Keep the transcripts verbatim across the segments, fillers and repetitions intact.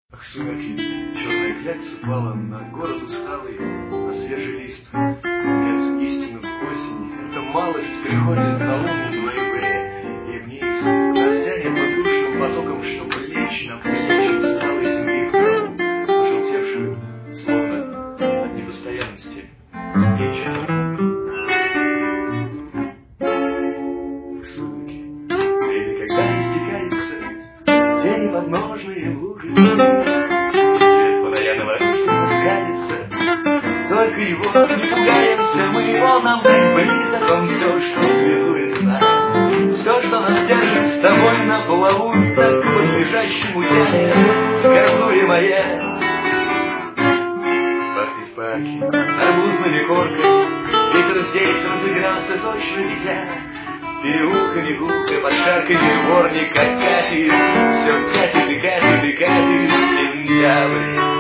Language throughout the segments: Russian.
Ах, сумерки, черная клякса пала на город усталый, на свежий лист. Нет, истину в осень, эта малость приходит на луну в ноябре, и вниз, дождя нет воздушным потоком, чтобы лечь на плечи усталой земли в траву, пожелтевшую, словно от непостоянности встречи. Ах, сумерки, время, когда истекается день подножные лужи. Только его не пугаемся мы, он нам так близок, он все, что связует нас, все, что нас держит с тобой на плаву, так под лежащим утяне, сказуемое. Парки в парке, арбузными корками, ветер здесь разыгрался точно дитя, переулками гулко, под шарками дворник, как катит, все катит и катит и катит сентябрь.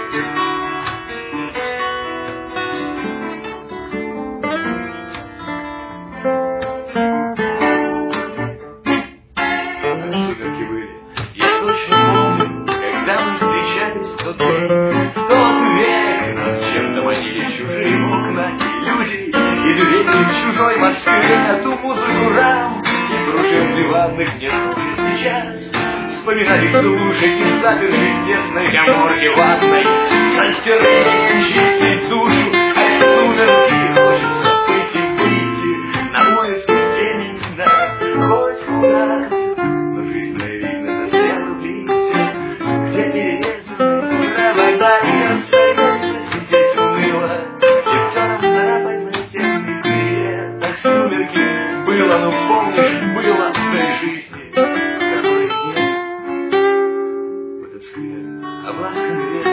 Сумерки были, я точно помню, когда мы встречались в тот день, в тот век нас чем-то манили чужие окна и люди, и двери в чужой Москве, ту музыку рам и пружин диванных не слушать сейчас. Вспоминали слушать запершись в тесной каморке ванной, растереть, чистить душу, а сумерки хочется выйти, выйти на поиски тени, да, хоть куда. Вода и рассыпается, сидеть уныло, и все нам царапать на стенных двери. Так сумерки было, ну помнишь, было в той жизни, которой нет. В этот сквер обласканный ветер